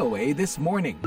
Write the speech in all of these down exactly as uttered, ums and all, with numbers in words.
O A This Morning.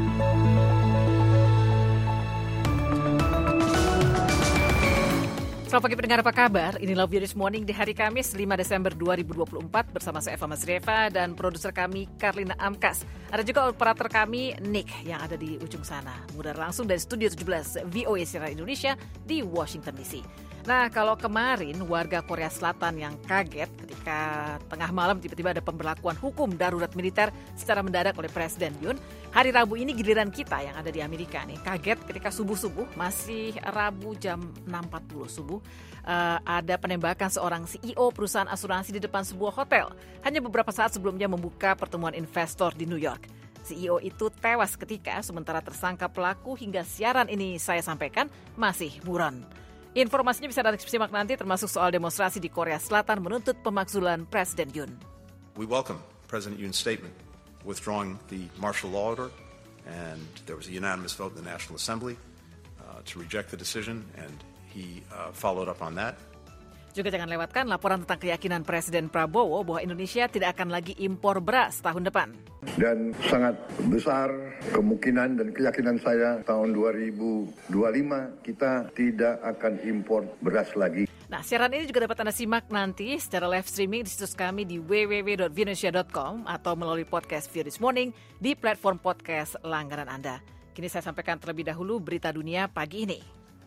Selamat pagi pendengar, apa kabar? Ini Love You This Morning di hari Kamis lima Desember dua ribu dua puluh empat bersama saya Eva Masrieva dan produser kami Karlina Amkas. Ada juga operator kami Nick yang ada di ujung sana. Mengudara langsung dari Studio tujuh belas V O A Siaran Indonesia di Washington D C. Nah, kalau kemarin warga Korea Selatan yang kaget ketika tengah malam tiba-tiba ada pemberlakuan hukum darurat militer secara mendadak oleh Presiden Yoon, hari Rabu ini giliran kita yang ada di Amerika nih kaget ketika subuh-subuh, masih Rabu jam enam empat puluh subuh, uh, ada penembakan seorang C E O perusahaan asuransi di depan sebuah hotel. Hanya beberapa saat sebelumnya membuka pertemuan investor di New York. C E O itu tewas ketika sementara tersangka pelaku hingga siaran ini saya sampaikan masih buron. Informasinya bisa Anda simak nanti, termasuk soal demonstrasi di Korea Selatan menuntut pemakzulan Presiden Yoon. We welcome President Yoon's statement withdrawing the martial law order, and there was a unanimous vote in the National Assembly uh, to reject the decision, and he uh, followed up on that. Juga jangan lewatkan laporan tentang keyakinan Presiden Prabowo bahwa Indonesia tidak akan lagi impor beras tahun depan. Dan sangat besar kemungkinan dan keyakinan saya tahun dua ribu dua puluh lima kita tidak akan impor beras lagi. Nah, siaran ini juga dapat Anda simak nanti secara live streaming di situs kami di w w w dot view indonesia dot com atau melalui podcast View This Morning di platform podcast langganan Anda. Kini saya sampaikan terlebih dahulu berita dunia pagi ini.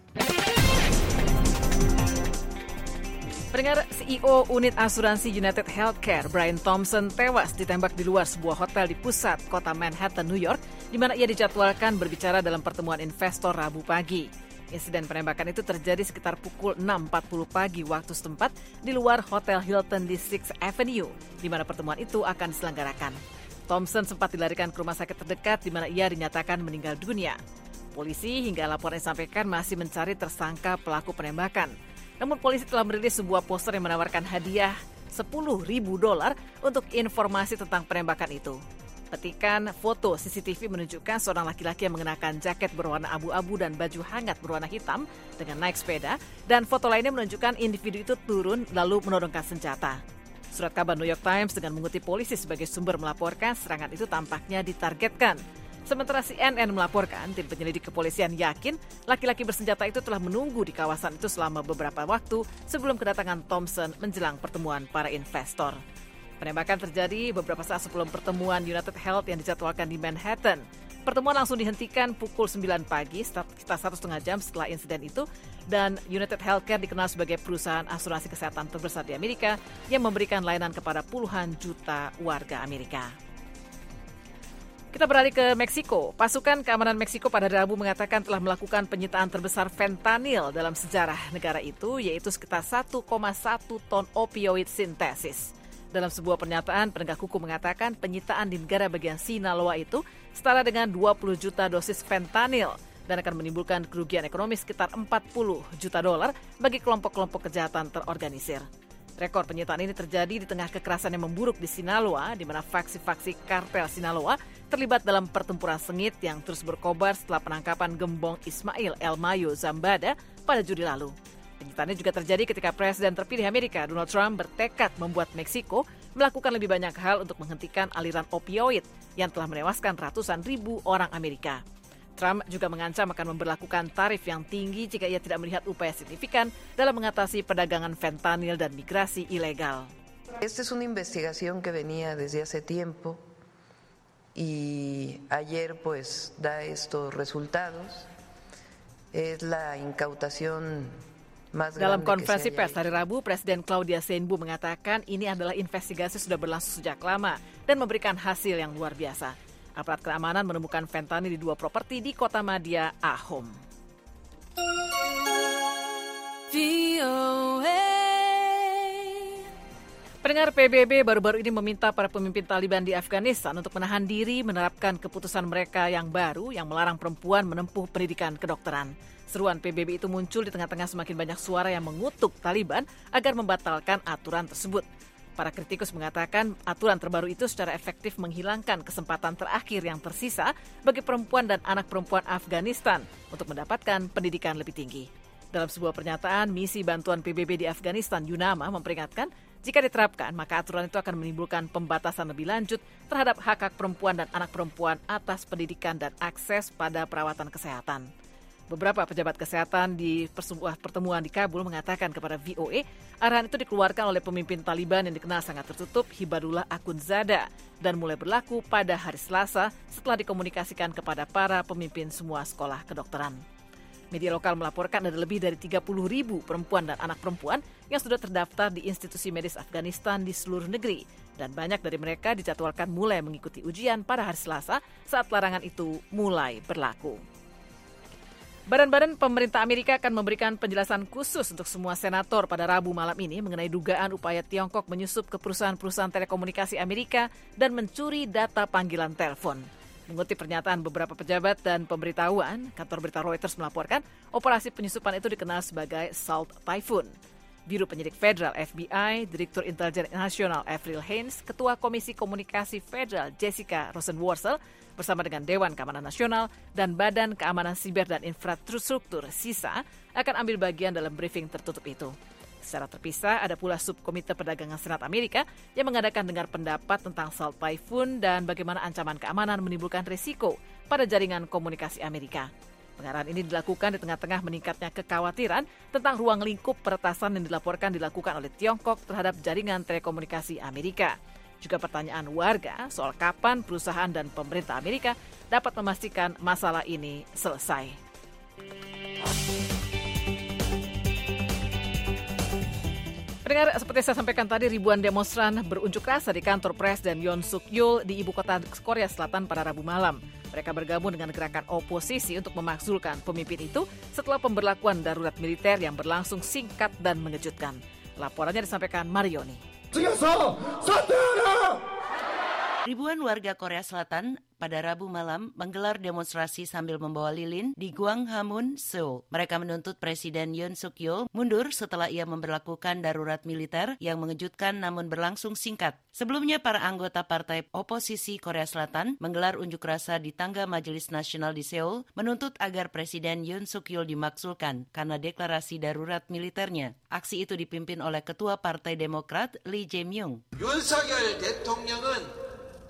Pendengar, C E O unit asuransi United Healthcare, Brian Thompson, tewas ditembak di luar sebuah hotel di pusat kota Manhattan, New York, di mana ia dijadwalkan berbicara dalam pertemuan investor Rabu pagi. Insiden penembakan itu terjadi sekitar pukul enam empat puluh pagi waktu setempat di luar Hotel Hilton di Sixth Avenue, di mana pertemuan itu akan diselenggarakan. Thompson sempat dilarikan ke rumah sakit terdekat di mana ia dinyatakan meninggal dunia. Polisi hingga laporan disampaikan masih mencari tersangka pelaku penembakan. Namun polisi telah merilis sebuah poster yang menawarkan hadiah sepuluh ribu dolar untuk informasi tentang penembakan itu. Petikan foto C C T V menunjukkan seorang laki-laki yang mengenakan jaket berwarna abu-abu dan baju hangat berwarna hitam dengan naik sepeda, dan foto lainnya menunjukkan individu itu turun lalu menodongkan senjata. Surat kabar New York Times dengan mengutip polisi sebagai sumber melaporkan serangan itu tampaknya ditargetkan. Sementara C N N melaporkan tim penyelidik kepolisian yakin laki-laki bersenjata itu telah menunggu di kawasan itu selama beberapa waktu sebelum kedatangan Thompson menjelang pertemuan para investor. Penembakan terjadi beberapa saat sebelum pertemuan United Health yang dijadwalkan di Manhattan. Pertemuan langsung dihentikan pukul sembilan pagi, sekitar satu setengah jam setelah insiden itu, dan United Healthcare dikenal sebagai perusahaan asuransi kesehatan terbesar di Amerika yang memberikan layanan kepada puluhan juta warga Amerika. Kita beralih ke Meksiko. Pasukan keamanan Meksiko pada Rabu mengatakan telah melakukan penyitaan terbesar fentanyl dalam sejarah negara itu, yaitu sekitar satu koma satu ton opioid sintesis. Dalam sebuah pernyataan, penegak hukum mengatakan penyitaan di negara bagian Sinaloa itu setara dengan dua puluh juta dosis fentanyl dan akan menimbulkan kerugian ekonomi sekitar empat puluh juta dolar bagi kelompok-kelompok kejahatan terorganisir. Rekor penyitaan ini terjadi di tengah kekerasan yang memburuk di Sinaloa, di mana faksi-faksi kartel Sinaloa terlibat dalam pertempuran sengit yang terus berkobar setelah penangkapan gembong Ismail El Mayo Zambada pada Juli lalu. Penyitaannya juga terjadi ketika Presiden terpilih Amerika Donald Trump bertekad membuat Meksiko melakukan lebih banyak hal untuk menghentikan aliran opioid yang telah menewaskan ratusan ribu orang Amerika. Trump juga mengancam akan memberlakukan tarif yang tinggi jika ia tidak melihat upaya signifikan dalam mengatasi perdagangan fentanyl dan migrasi ilegal. Esta es una investigación que venía desde hace tiempo y ayer pues da estos resultados. Es la incautación más grande. Dalam konferensi pers hari Rabu, Presiden Claudia Sheinbaum mengatakan ini adalah investigasi sudah berlangsung sejak lama dan memberikan hasil yang luar biasa. Aparat keamanan menemukan fentanyl di dua properti di Kota Madhya, Ahom. Pendengar, P B B baru-baru ini meminta para pemimpin Taliban di Afghanistan untuk menahan diri menerapkan keputusan mereka yang baru yang melarang perempuan menempuh pendidikan kedokteran. Seruan P B B itu muncul di tengah-tengah semakin banyak suara yang mengutuk Taliban agar membatalkan aturan tersebut. Para kritikus mengatakan aturan terbaru itu secara efektif menghilangkan kesempatan terakhir yang tersisa bagi perempuan dan anak perempuan Afghanistan untuk mendapatkan pendidikan lebih tinggi. Dalam sebuah pernyataan, misi bantuan P B B di Afghanistan, UNAMA, memperingatkan Jika diterapkan, maka aturan itu akan menimbulkan pembatasan lebih lanjut terhadap hak-hak perempuan dan anak perempuan atas pendidikan dan akses pada perawatan kesehatan. Beberapa pejabat kesehatan di sebuah pertemuan di Kabul mengatakan kepada V O A, arahan itu dikeluarkan oleh pemimpin Taliban yang dikenal sangat tertutup, Hibadullah Akhundzada, dan mulai berlaku pada hari Selasa setelah dikomunikasikan kepada para pemimpin semua sekolah kedokteran. Media lokal melaporkan ada lebih dari tiga puluh ribu perempuan dan anak perempuan yang sudah terdaftar di institusi medis Afghanistan di seluruh negeri. Dan banyak dari mereka dijadwalkan mulai mengikuti ujian pada hari Selasa saat larangan itu mulai berlaku. Badan-badan pemerintah Amerika akan memberikan penjelasan khusus untuk semua senator pada Rabu malam ini mengenai dugaan upaya Tiongkok menyusup ke perusahaan-perusahaan telekomunikasi Amerika dan mencuri data panggilan telepon. Mengutip pernyataan beberapa pejabat dan pemberitahuan, kantor berita Reuters melaporkan operasi penyusupan itu dikenal sebagai Salt Typhoon. Biro Penyidik Federal F B I, Direktur Intelijen Nasional Avril Haines, Ketua Komisi Komunikasi Federal Jessica Rosenworcel, bersama dengan Dewan Keamanan Nasional dan Badan Keamanan Siber dan Infrastruktur S I S A akan ambil bagian dalam briefing tertutup itu. Secara terpisah, ada pula Subkomite Perdagangan Senat Amerika yang mengadakan dengar pendapat tentang Salt Typhoon dan bagaimana ancaman keamanan menimbulkan risiko pada jaringan komunikasi Amerika. Pengarahan ini dilakukan di tengah-tengah meningkatnya kekhawatiran tentang ruang lingkup peretasan yang dilaporkan dilakukan oleh Tiongkok terhadap jaringan telekomunikasi Amerika. Juga pertanyaan warga soal kapan perusahaan dan pemerintah Amerika dapat memastikan masalah ini selesai. Pendengar, seperti saya sampaikan tadi, ribuan demonstran berunjuk rasa di kantor Presiden Yoon Suk Yeol di ibu kota Korea Selatan pada Rabu malam. Mereka bergabung dengan gerakan oposisi untuk memakzulkan pemimpin itu setelah pemberlakuan darurat militer yang berlangsung singkat dan mengejutkan. Laporannya disampaikan Marioni. Ribuan warga Korea Selatan pada Rabu malam menggelar demonstrasi sambil membawa lilin di Gwanghwamun, Seoul. Mereka menuntut Presiden Yoon Suk Yeol mundur setelah ia memberlakukan darurat militer yang mengejutkan namun berlangsung singkat. Sebelumnya, para anggota partai oposisi Korea Selatan menggelar unjuk rasa di tangga Majelis Nasional di Seoul menuntut agar Presiden Yoon Suk Yeol dimakzulkan karena deklarasi darurat militernya. Aksi itu dipimpin oleh Ketua Partai Demokrat Lee Jae-myung. 윤석열 대통령은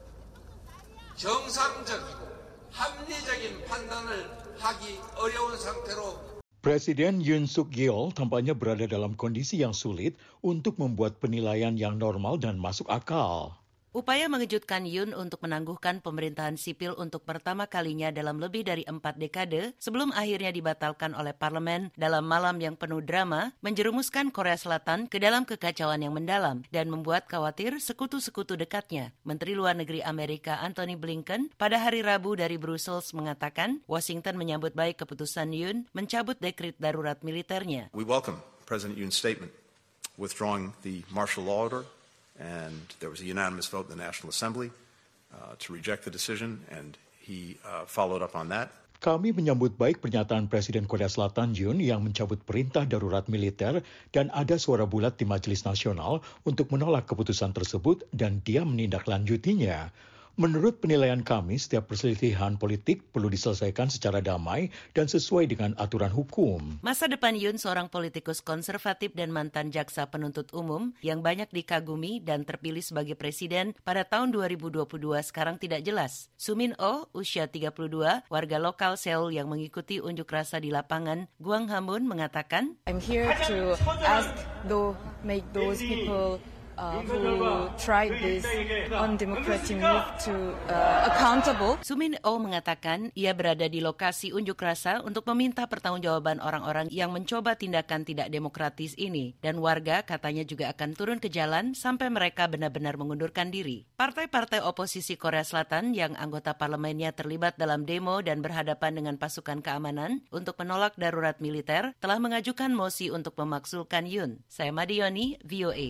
정상적이고 합리적인 판단을 하기 어려운 상태로 Presiden Yoon Suk Yeol tampaknya berada dalam kondisi yang sulit untuk membuat penilaian yang normal dan masuk akal. Upaya mengejutkan Yoon untuk menangguhkan pemerintahan sipil untuk pertama kalinya dalam lebih dari empat dekade sebelum akhirnya dibatalkan oleh parlemen dalam malam yang penuh drama menjerumuskan Korea Selatan ke dalam kekacauan yang mendalam dan membuat khawatir sekutu-sekutu dekatnya. Menteri Luar Negeri Amerika Antony Blinken pada hari Rabu dari Brussels mengatakan Washington menyambut baik keputusan Yoon mencabut dekret darurat militernya. We welcome President Yoon's statement withdrawing the martial law order. And there was a unanimous vote in the National Assembly uh, to reject the decision, and he uh, followed up on that. Kami menyambut baik pernyataan Presiden Korea Selatan Yoon yang mencabut perintah darurat militer dan ada suara bulat di Majelis Nasional untuk menolak keputusan tersebut dan dia menindaklanjutinya. Menurut penilaian kami, setiap perselisihan politik perlu diselesaikan secara damai dan sesuai dengan aturan hukum. Masa depan Yoon, seorang politikus konservatif dan mantan jaksa penuntut umum yang banyak dikagumi dan terpilih sebagai presiden pada tahun dua ribu dua puluh dua sekarang tidak jelas. Sumin Oh, usia tiga puluh dua, warga lokal Seoul yang mengikuti unjuk rasa di lapangan Gwanghwamun mengatakan, I'm here to ask those, make those people Uh, who tried this undemocratic move to uh, accountable. Sumin Oh mengatakan ia berada di lokasi unjuk rasa untuk meminta pertanggungjawaban orang-orang yang mencoba tindakan tidak demokratis ini. Dan warga katanya juga akan turun ke jalan sampai mereka benar-benar mengundurkan diri. Partai-partai oposisi Korea Selatan yang anggota parlemennya terlibat dalam demo dan berhadapan dengan pasukan keamanan untuk menolak darurat militer telah mengajukan mosi untuk memakzulkan Yoon. Saya Madioni, V O A.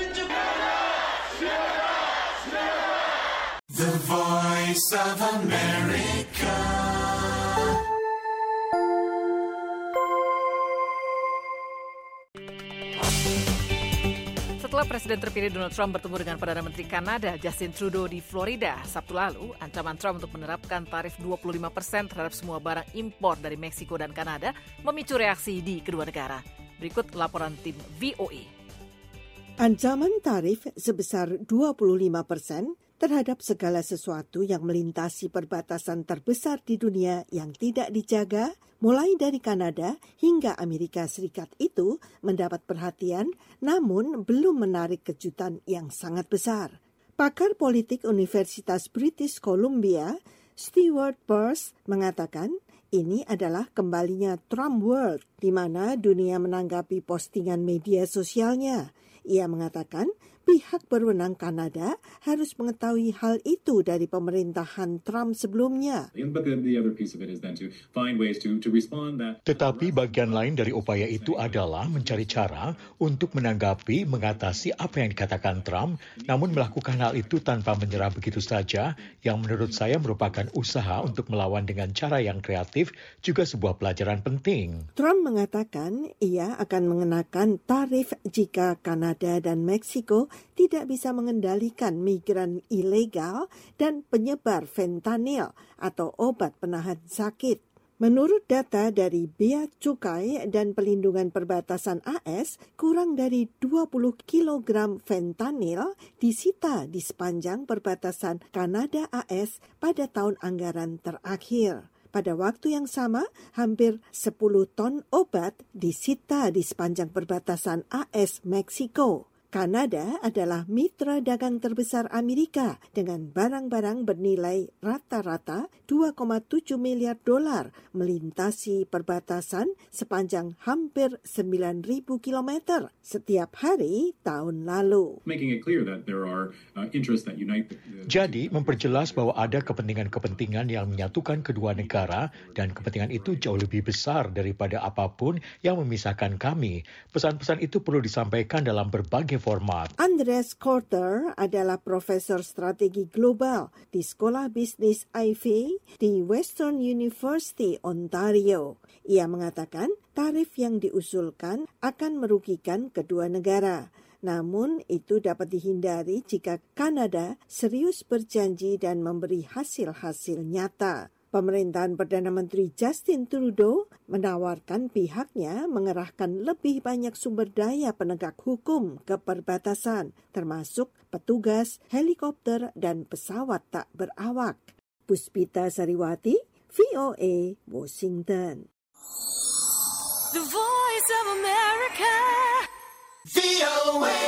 The Voice of America. Setelah Presiden terpilih Donald Trump bertemu dengan Perdana Menteri Kanada Justin Trudeau di Florida Sabtu lalu, ancaman Trump untuk menerapkan tarif dua puluh lima persen terhadap semua barang impor dari Meksiko dan Kanada memicu reaksi di kedua negara. Berikut laporan tim V O A. Ancaman tarif sebesar dua puluh lima persen terhadap segala sesuatu yang melintasi perbatasan terbesar di dunia yang tidak dijaga, mulai dari Kanada hingga Amerika Serikat itu mendapat perhatian, namun belum menarik kejutan yang sangat besar. Pakar politik Universitas British Columbia, Stewart Peirce, mengatakan ini adalah kembalinya Trump World, di mana dunia menanggapi postingan media sosialnya. Ia mengatakan pihak berwenang Kanada harus mengetahui hal itu dari pemerintahan Trump sebelumnya. Tetapi bagian lain dari upaya itu adalah mencari cara untuk menanggapi, mengatasi apa yang dikatakan Trump, namun melakukan hal itu tanpa menyerah begitu saja, yang menurut saya merupakan usaha untuk melawan dengan cara yang kreatif, juga sebuah pelajaran penting. Trump mengatakan ia akan mengenakan tarif jika Kanada dan Meksiko tidak bisa mengendalikan migran ilegal dan penyebar fentanyl atau obat penahan sakit. Menurut data dari Bea Cukai dan Pelindungan Perbatasan A S, kurang dari dua puluh kilogram fentanyl disita di sepanjang perbatasan Kanada-A S pada tahun anggaran terakhir. Pada waktu yang sama, hampir sepuluh ton obat disita di sepanjang perbatasan A S-Meksiko. Kanada adalah mitra dagang terbesar Amerika dengan barang-barang bernilai rata-rata dua koma tujuh miliar dolar melintasi perbatasan sepanjang hampir sembilan ribu kilometer setiap hari tahun lalu. Jadi, memperjelas bahwa ada kepentingan-kepentingan yang menyatukan kedua negara dan kepentingan itu jauh lebih besar daripada apapun yang memisahkan kami. Pesan-pesan itu perlu disampaikan dalam berbagai format. Andreas Korter adalah profesor strategi global di Sekolah Bisnis I V di Western University, Ontario. Ia mengatakan tarif yang diusulkan akan merugikan kedua negara. Namun itu dapat dihindari jika Kanada serius berjanji dan memberi hasil-hasil nyata. Pemerintahan Perdana Menteri Justin Trudeau menawarkan pihaknya mengerahkan lebih banyak sumber daya penegak hukum ke perbatasan, termasuk petugas, helikopter, dan pesawat tak berawak. Puspita Sariwati, V O A, Washington. The Voice of America, V O A.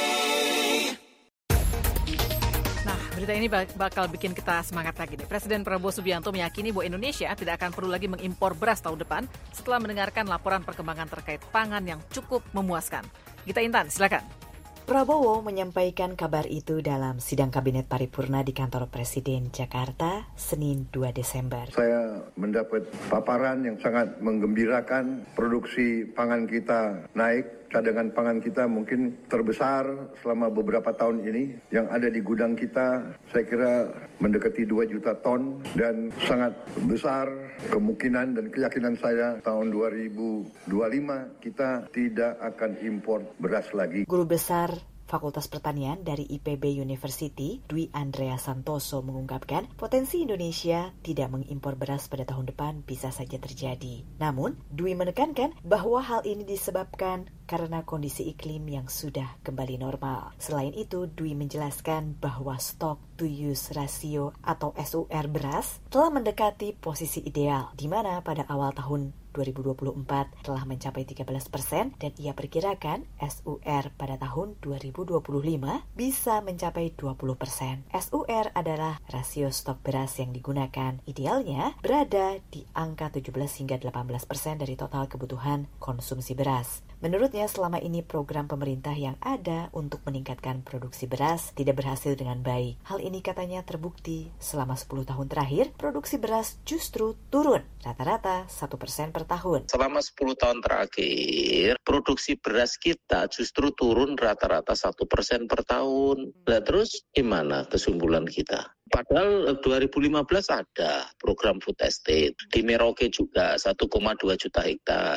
Berita ini bakal bikin kita semangat lagi nih. Presiden Prabowo Subianto meyakini bahwa Indonesia tidak akan perlu lagi mengimpor beras tahun depan setelah mendengarkan laporan perkembangan terkait pangan yang cukup memuaskan. Gita Intan, silakan. Prabowo menyampaikan kabar itu dalam sidang Kabinet Paripurna di kantor Presiden Jakarta, Senin dua Desember. Saya mendapat paparan yang sangat menggembirakan. Produksi pangan kita naik, cadangan pangan kita mungkin terbesar selama beberapa tahun ini. Yang ada di gudang kita, saya kira mendekati dua juta ton, dan sangat besar kemungkinan dan keyakinan saya tahun dua ribu dua puluh lima kita tidak akan impor beras lagi. Guru besar Fakultas Pertanian dari I P B University, Dwi Andrea Santoso mengungkapkan potensi Indonesia tidak mengimpor beras pada tahun depan bisa saja terjadi. Namun, Dwi menekankan bahwa hal ini disebabkan karena kondisi iklim yang sudah kembali normal. Selain itu, Dwi menjelaskan bahwa stok to use ratio atau S U R beras telah mendekati posisi ideal, di mana pada awal tahun dua ribu dua puluh empat telah mencapai tiga belas persen dan ia perkirakan S U R pada tahun dua ribu dua puluh lima bisa mencapai dua puluh persen. S U R adalah rasio stok beras yang digunakan. Idealnya berada di angka tujuh belas hingga delapan belas persen dari total kebutuhan konsumsi beras. Menurutnya selama ini program pemerintah yang ada untuk meningkatkan produksi beras tidak berhasil dengan baik. Hal ini katanya terbukti selama sepuluh tahun terakhir produksi beras justru turun rata-rata satu persen per tahun. Selama sepuluh tahun terakhir produksi beras kita justru turun rata-rata satu persen per tahun. Nah terus gimana kesimpulan kita? Padahal dua ribu lima belas ada program food estate. Di Merauke juga satu koma dua juta hektar.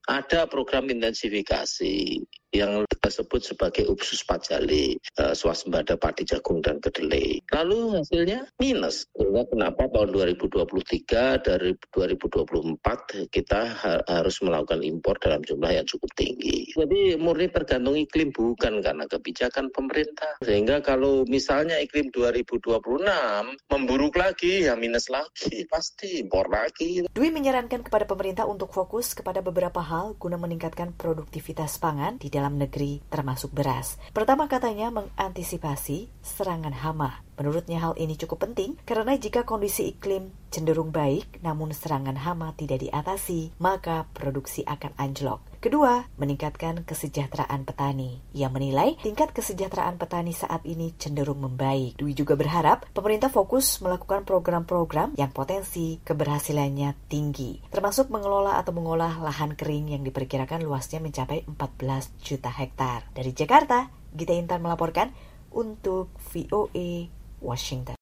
ada program intensifikasi yang kita sebut sebagai Upsus Pajali, uh, swasembada padi, jagung, dan kedelai. Lalu hasilnya minus. Kenapa tahun dua ribu dua puluh tiga dari dua ribu dua puluh empat kita ha- harus melakukan impor dalam jumlah yang cukup tinggi. Jadi murni tergantung iklim, bukan karena kebijakan pemerintah. Sehingga kalau misalnya iklim dua ribu dua puluh enam memburuk lagi, ya minus lagi, pasti impor lagi. Dwi menyarankan kepada pemerintah untuk fokus kepada beberapa hal guna meningkatkan produktivitas pangan di dalam negeri termasuk beras. Pertama katanya mengantisipasi serangan hama. Menurutnya hal ini cukup penting karena jika kondisi iklim cenderung baik namun serangan hama tidak diatasi, maka produksi akan anjlok. Kedua, meningkatkan kesejahteraan petani. Ia menilai tingkat kesejahteraan petani saat ini cenderung membaik. Dwi juga berharap pemerintah fokus melakukan program-program yang potensi keberhasilannya tinggi, termasuk mengelola atau mengolah lahan kering yang diperkirakan luasnya mencapai empat belas juta hektar. Dari Jakarta, Gita Intan melaporkan untuk V O A Washington.